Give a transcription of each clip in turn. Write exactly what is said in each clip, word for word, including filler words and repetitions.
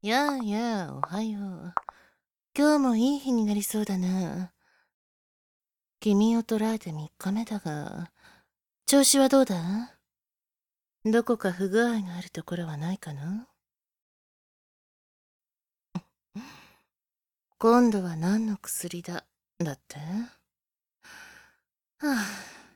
やあやあ、おはよう。今日もいい日になりそうだな。君を捕らえてみっかめだが、調子はどうだ？どこか不具合があるところはないかな？今度は何の薬だ、だって？はあ、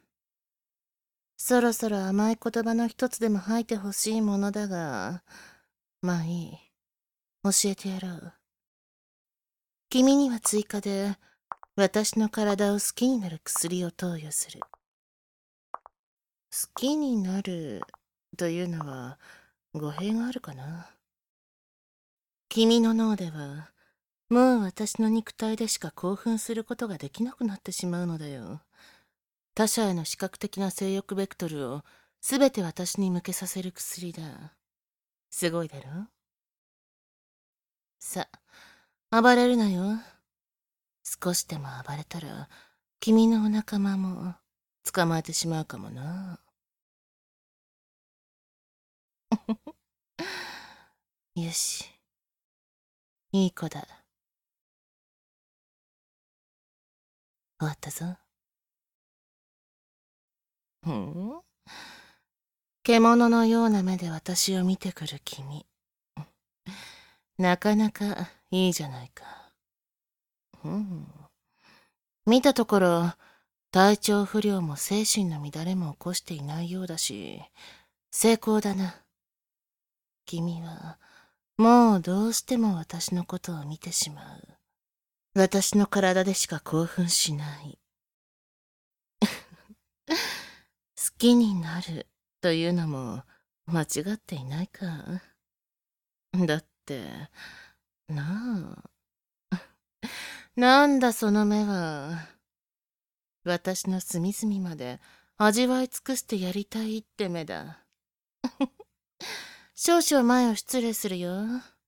そろそろ甘い言葉の一つでも吐いてほしいものだが、まあいい。教えてやろう。君には追加で、私の体を好きになる薬を投与する。好きになるというのは語弊があるかな。君の脳ではもう私の肉体でしか興奮することができなくなってしまうのだよ。他者への視覚的な性欲ベクトルをすべて私に向けさせる薬だ。すごいだろ？さ、暴れるなよ。少しでも暴れたら君のお仲間も捕まえてしまうかもな。よし、いい子だ。終わったぞ。ふん？獣のような目で私を見てくる君。なかなかいいじゃないか。うん。見たところ、体調不良も精神の乱れも起こしていないようだし、成功だな。君は、もうどうしても私のことを見てしまう。私の体でしか興奮しない。好きになるというのも間違っていないか。だって、なあ。なんだその目は。私の隅々まで味わい尽くしてやりたいって目だ。少々前を失礼するよ。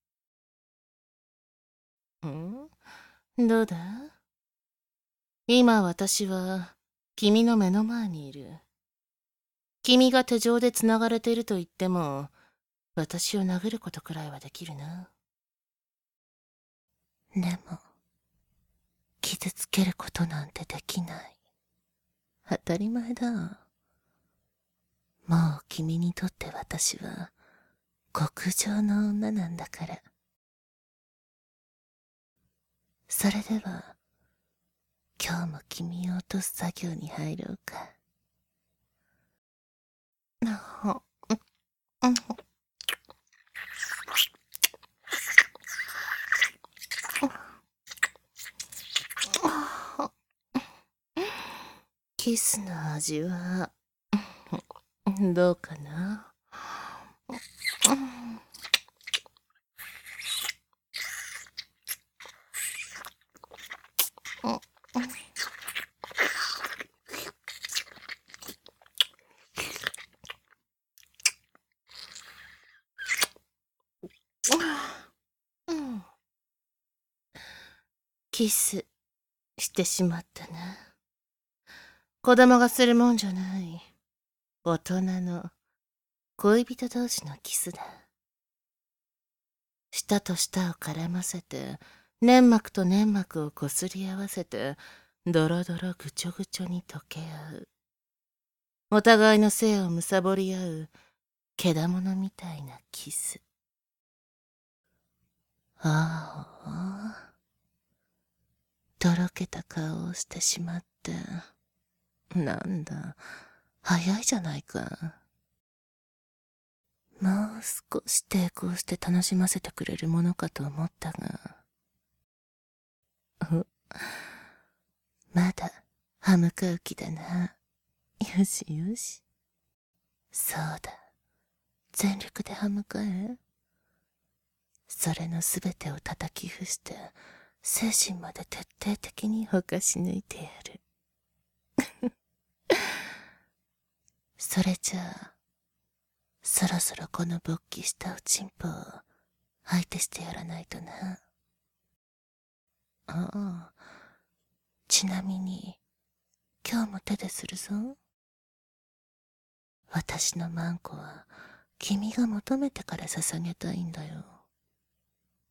ん？どうだ？今私は君の目の前にいる。君が手錠で繋がれていると言っても、私を殴ることくらいはできるな。でも、傷つけることなんてできない。当たり前だ。もう君にとって私は極上の女なんだから。それでは、今日も君を落とす作業に入ろうか。キスの味はどうかな？キスしてしまったな。子供がするもんじゃない。大人の恋人同士のキスだ。舌と舌を絡ませて、粘膜と粘膜をこすり合わせて、ドロドロぐちょぐちょに溶け合う。お互いの性をむさぼり合う、けだものみたいなキス。ああ、とろけた顔をしてしまって。なんだ、早いじゃないか。もう少し抵抗して楽しませてくれるものかと思ったが。お、まだ歯向かう気だな。よしよし。そうだ。全力で歯向かえ。それのすべてを叩き伏して、精神まで徹底的にほかし抜いてやる。それじゃあ、そろそろこの勃起したおちんぽを相手してやらないとな。ああ、ちなみに、今日も手でするぞ。私のマンコは、君が求めてから捧げたいんだよ。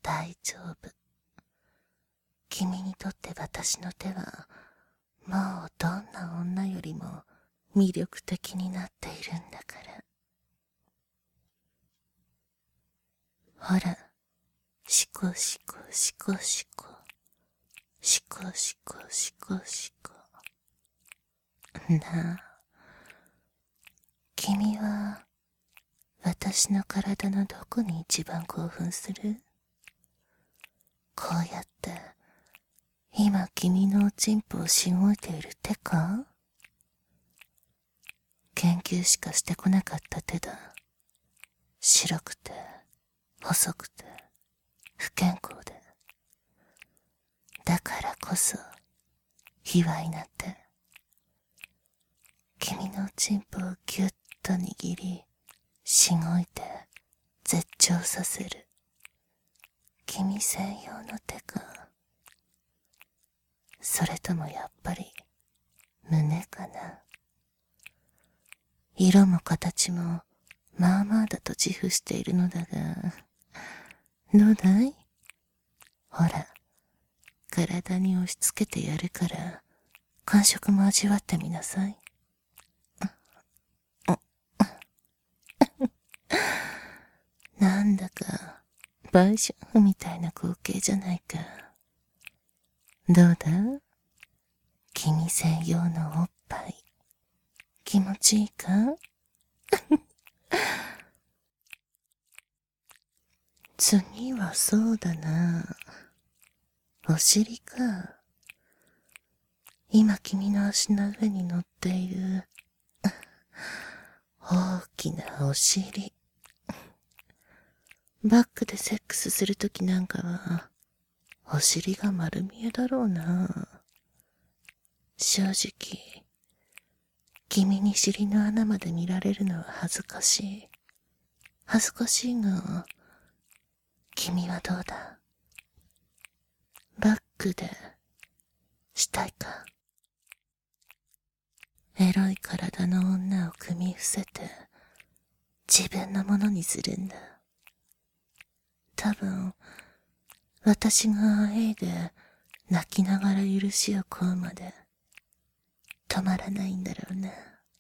大丈夫。君にとって私の手は、もうどんな女よりも魅力的になっているんだから。ほら、シコシコシコシコ。シコシコシコシコ。なあ、君は、私の体のどこに一番興奮する？こうやって、今君のおちんぽをしごいている手か？研究しかしてこなかった手だ。白くて、細くて、不健康で。だからこそ、卑猥な手。君のおちんぽをぎゅっと握り、しごいて、絶頂させる。君専用の手か。それともやっぱり、胸かな。色も形も、まあまあだと自負しているのだが、どうだい？ほら、体に押し付けてやるから、感触も味わってみなさい。なんだか、売春婦みたいな光景じゃないか。どうだ？君専用のおっぱい。気持ちいいか？次はそうだな。お尻か。今君の足の上に乗っている大きなお尻。バックでセックスするときなんかはお尻が丸見えだろうな。正直、君に尻の穴まで見られるのは恥ずかしい。恥ずかしいが、君はどうだ？バックでしたいか？エロい体の女を組み伏せて自分のものにするんだ。多分、私があえいで泣きながら許しを請うまで止まらないんだろうな。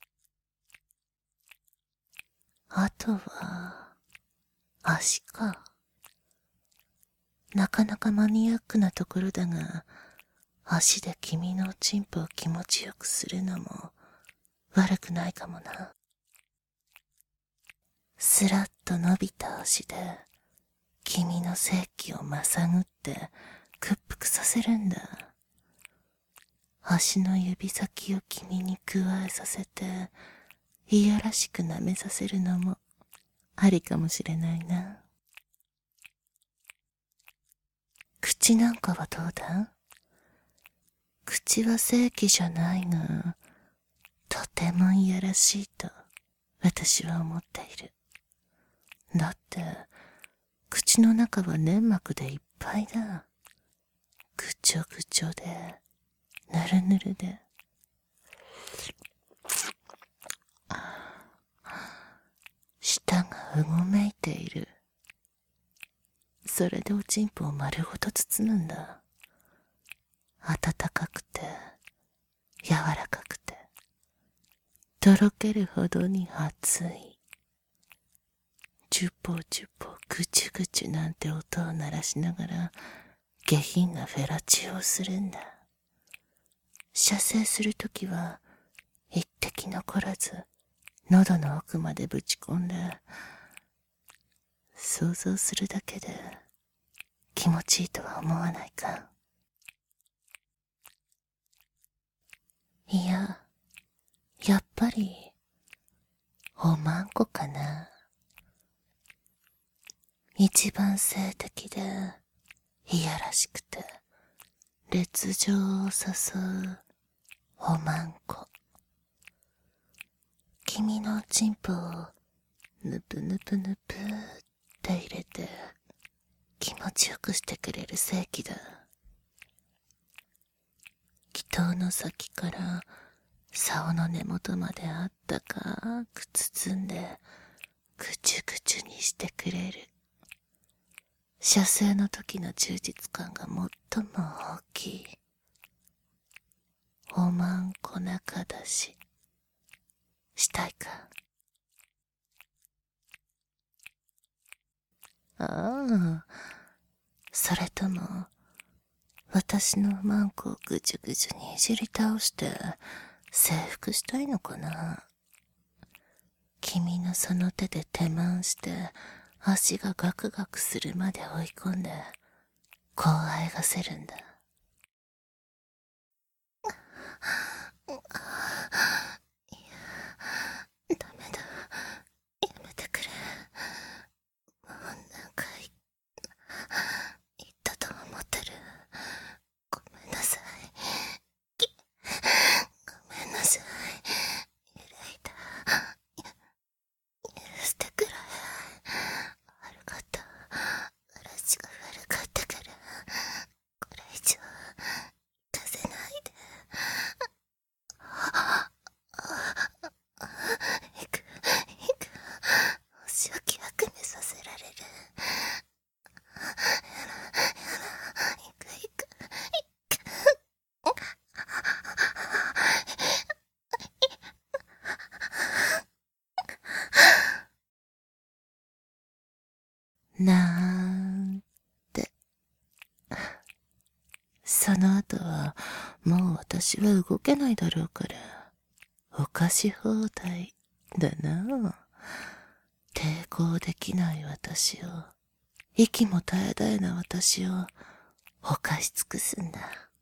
あとは、足か。なかなかマニアックなところだが、足で君のおちんぽを気持ちよくするのも悪くないかもな。スラッと伸びた足で、君の性器をまさぐって屈服させるんだ。足の指先を君に加えさせて、いやらしく舐めさせるのもありかもしれないな。口なんかはどうだ？口は性器じゃないが、とてもいやらしいと私は思っている。だって、口の中は粘膜でいっぱいだ。ぐちょぐちょで、ぬるぬるで。舌がうごめいている。それでおちんぽを丸ごと包むんだ。温かくて、柔らかくて、とろけるほどに熱い。ジュポジュポぐちゅぐちゅなんて音を鳴らしながら下品なフェラチオをするんだ。射精するときは一滴残らず喉の奥までぶち込んで、想像するだけで気持ちいいとは思わないか？いや、やっぱりおまんこかな。一番性的でいやらしくて烈情を誘うおまんこ。君のおちんぽをぬぷぬぷぬぷって入れて気持ちよくしてくれる性器だ。気筒の先から竿の根元まであったかく包んでぐちゅぐちゅにしてくれる。 射精の時の充実感が最も大きい。おまんこ中だし。したいか？ああ、それとも、私のマンコをぐじゅぐじゅにいじり倒して、征服したいのかな？君のその手で手満して、足がガクガクするまで追い込んで、こうあえがせるんだ。ダメだ。やめてくれ。もう何回言ったと思ってる。ごめんなさい。きごめんなさい。揺れいた。許してくれ。悪かった。私が悪かったから。これ以上、行かせないで。行く、行く。お仕置き悪夢させられる。やだ、やだ。行く、行く、行く。なんて。その後は、もう私は動けないだろうから、お菓子放題だな。抵抗できない私を、息も絶え絶えな私を、犯し尽くすんだ。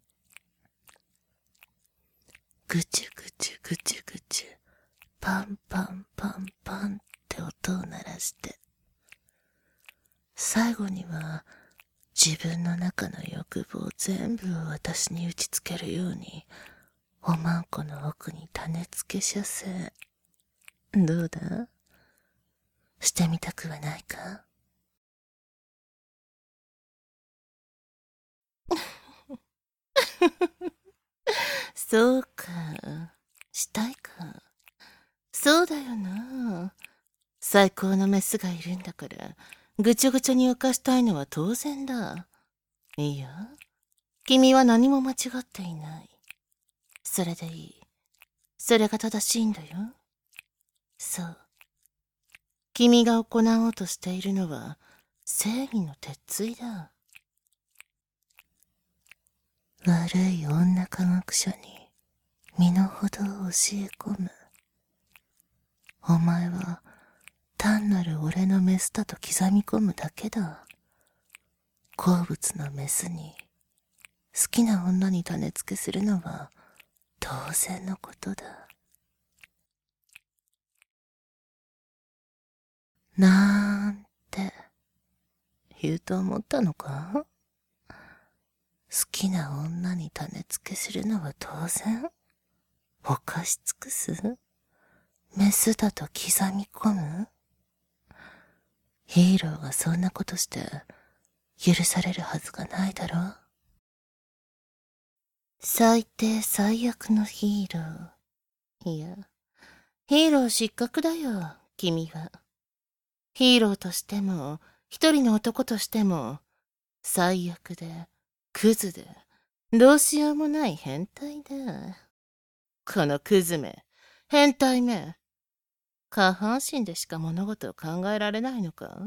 ぐちゅぐちゅぐちゅぐちゅ、パンパンパンパンって音を鳴らして、最後には、自分の中の欲望全部を私に打ちつけるように、おまんこの奥に種付け射精。どうだ？してみたくはないか？そうか。したいか。そうだよな。最高のメスがいるんだから、ぐちょぐちょに浮かしたいのは当然だ。いや、君は何も間違っていない。それでいい。それが正しいんだよ。そう。君が行おうとしているのは、正義の鉄槌だ。悪い女科学者に身の程を教え込む。お前は単なる俺のメスだと刻み込むだけだ。好物のメスに好きな女に種付けするのは当然のことだ。なんて言うと思ったのか？好きな女に種付けするのは当然？犯し尽くす？メスだと刻み込む？ヒーローがそんなことして許されるはずがないだろう。最低最悪のヒーロー。いや、ヒーロー失格だよ、君は。ヒーローとしても、一人の男としても、最悪で、クズで、どうしようもない変態だ。このクズめ、変態め。下半身でしか物事を考えられないのか？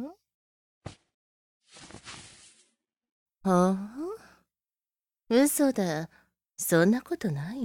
ほう？嘘だ。そんなことない？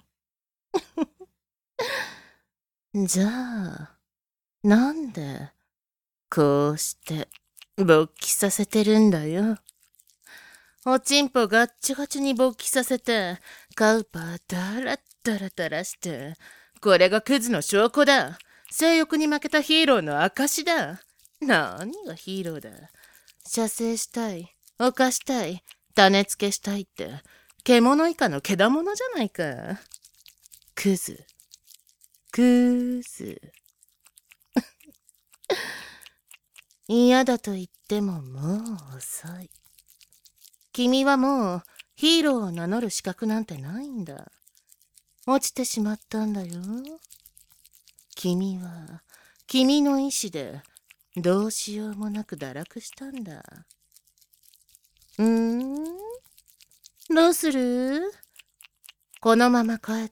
じゃあ、なんで、こうして、勃起させてるんだよ。おちんぽガッチガチに勃起させて、カウパーダラッダラダラして、これがクズの証拠だ。性欲に負けたヒーローの証だ。何がヒーローだ。射精したい、犯したい、種付けしたいって、獣以下のけだものじゃないか。クズ。クズ。嫌だと言ってももう遅い。君はもうヒーローを名乗る資格なんてないんだ。落ちてしまったんだよ。君は君の意志でどうしようもなく堕落したんだ。 うーん、どうする？このまま帰って、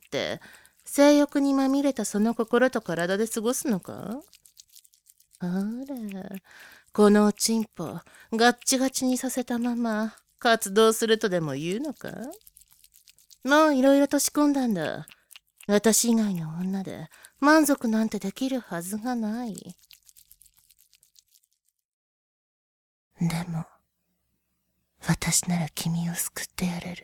性欲にまみれたその心と体で過ごすのか？あら、このおちんぽ、ガッチガチにさせたまま、活動するとでも言うのか？もういろいろと仕込んだんだ。私以外の女で満足なんてできるはずがない。でも、私なら君を救ってやれる。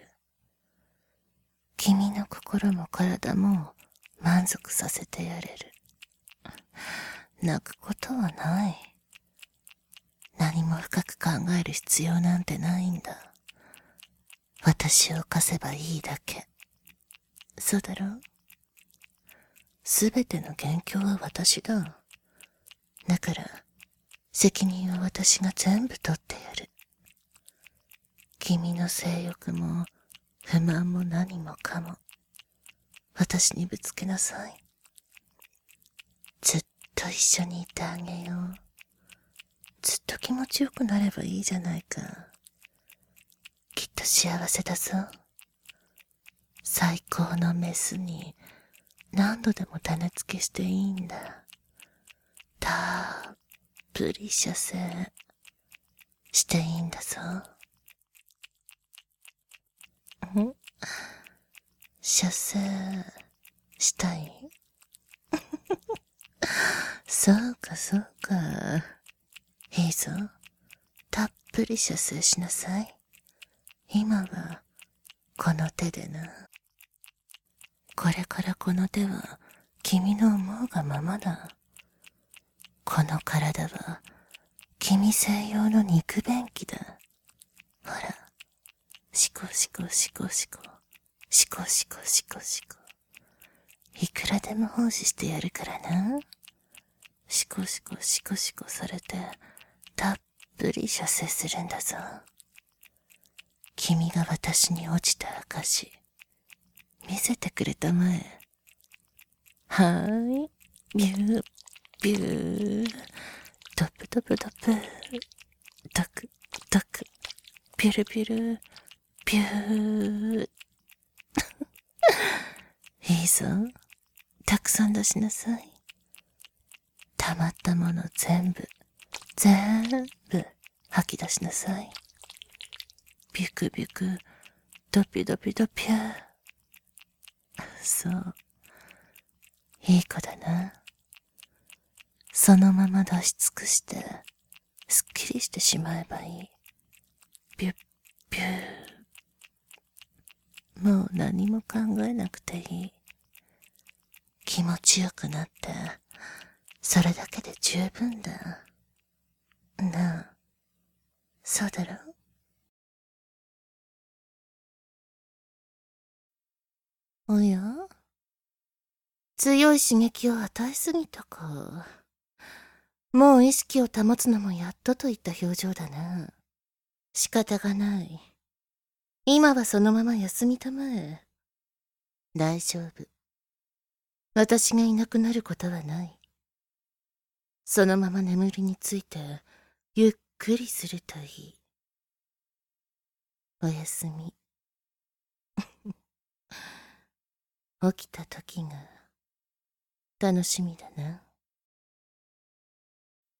君の心も体も満足させてやれる。泣くことはない。何も深く考える必要なんてないんだ。私を貸せばいいだけ。そうだろう？すべての元凶は私だ。だから、責任は私が全部取ってやる。君の性欲も不満も何もかも私にぶつけなさい。ずっと一緒にいてあげよう。ずっと気持ちよくなればいいじゃないか。きっと幸せだぞ。最高のメスに何度でも種付けしていいんだ。たっぷり射精していいんだぞ。ん？射精したい？そうかそうか。いいぞ。たっぷり射精しなさい。今はこの手でな。これからこの手は君の思うがままだ。この体は君専用の肉便器だ。ほら、シコシコシコシコ、シコシコシコシコ。いくらでも奉仕してやるからな。シコシコシコシコされて、たっぷり射精するんだぞ。君が私に落ちた証、見せてくれたまえ。はーい。ビュー、ビュー。ドプドプドプ。ドク、ドク。ピュルピュル。ビュー。いいぞ。たくさん出しなさい。溜まったもの全部、全部吐き出しなさい。ビュクビュク、ドピドピドピュー。そう。いい子だな。そのまま出し尽くして、すっきりしてしまえばいい。ビュッビュー。もう何も考えなくていい。気持ちよくなって、それだけで十分だ。なあ、そうだろ？おや？強い刺激を与えすぎたか。もう意識を保つのもやっとといった表情だな。仕方がない。今はそのまま休みたまえ。大丈夫。私がいなくなることはない。そのまま眠りについて、ゆっくりするといい。おやすみ。起きた時が楽しみだな。